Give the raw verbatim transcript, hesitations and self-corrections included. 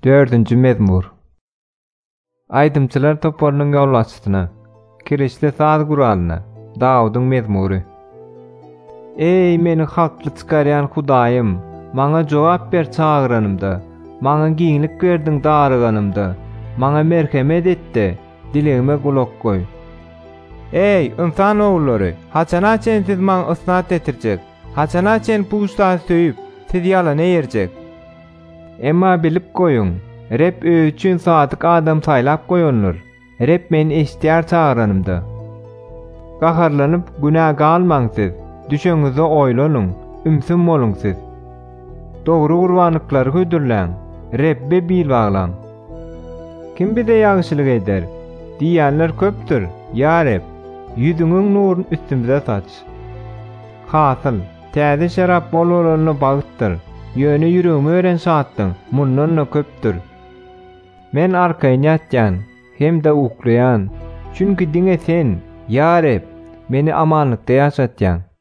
dördünji mezmur. Aýdymçylar toparynyň ýolbaşçysyna, kirişli saz guralyna, Dawudyň mezmury. Ey meni hakly çykarýan Hudaýym, maňa jogap ber çagyranymda, maňa giňlik berdiň daryganymda, maňa merhemet etdi, diligime gulak goý. Ey insan oglary, haçana çen siz maňa ysnat etirjek, haçana çen puçta söýüp, siz ýalan eýerjek. Emma bilip goýuň, Rep öýçün sadyk adam saýlap goýanlar, Rep meni eşdýär çagranymda. Gaharlanyp günah galmaň siz, düşeňize oýlanyň, ümsüm boluň siz. Dogry gurbanlyklary hödürläň, Rebbe bil baglaň. Kim bize ýagşylyk eder? Diýenler köpdür, ýa Reb, ýüzüňiň nuruny üstümize saç. Hasyl, täze şerap bolanyny bagytdyr. Ýöne ýüregimi ören şatdyň, mundan da köpdür. Men arkaýa ýatjan, hem de uklayan, çünki diňe sen, ýa Reb, meni amanlykda ýaşatjan.